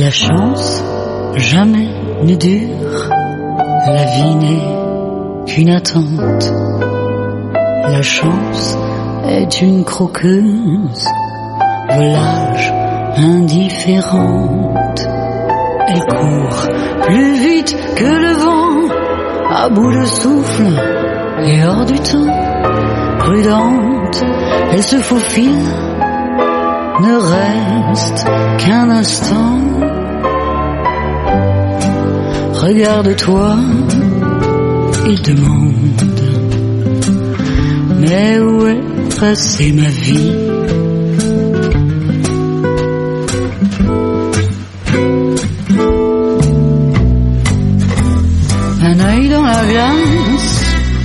La chance jamais ne dure, la vie n'est qu'une attente. La chance est une croqueuse, volage indifférente. Elle court plus vite que le vent, à bout de souffle et hors du temps. Prudente, elle se faufile, ne reste qu'un instant. Regarde-toi, il demande, mais où est passée ma vie? Un œil dans la glace,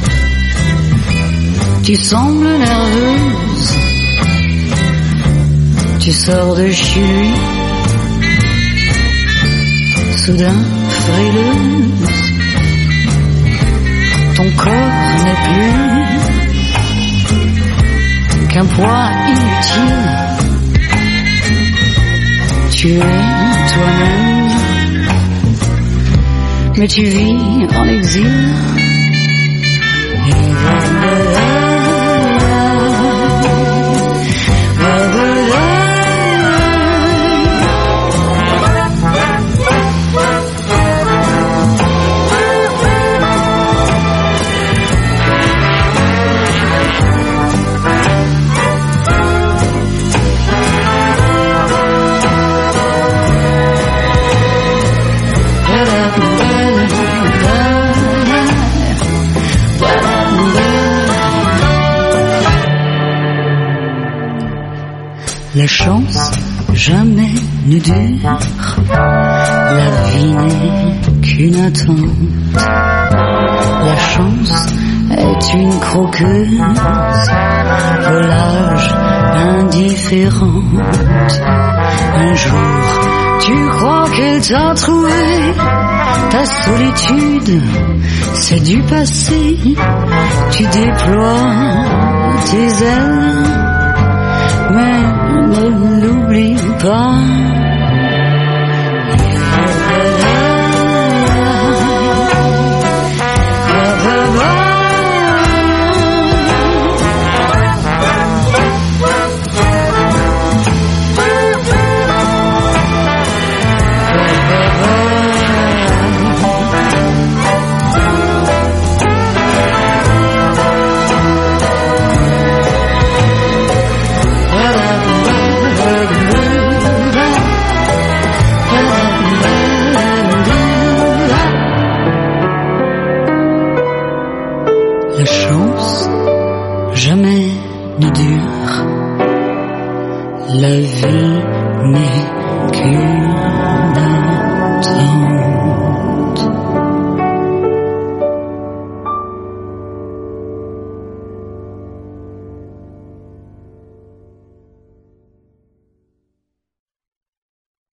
tu sembles nerveuse, tu sors de chez lui, soudain frileuse, ton corps n'est plus qu'un poids inutile, tu es toi-même, mais tu vis en exil. La chance jamais ne dure, la vie n'est qu'une attente. La chance est une croqueuse, volage indifférente. Un jour, tu crois qu'elle t'a trouvé, ta solitude, c'est du passé. Tu déploies tes ailes, mais ne l'oublie pas. La chance jamais ne dure, la vie n'est qu'une attente.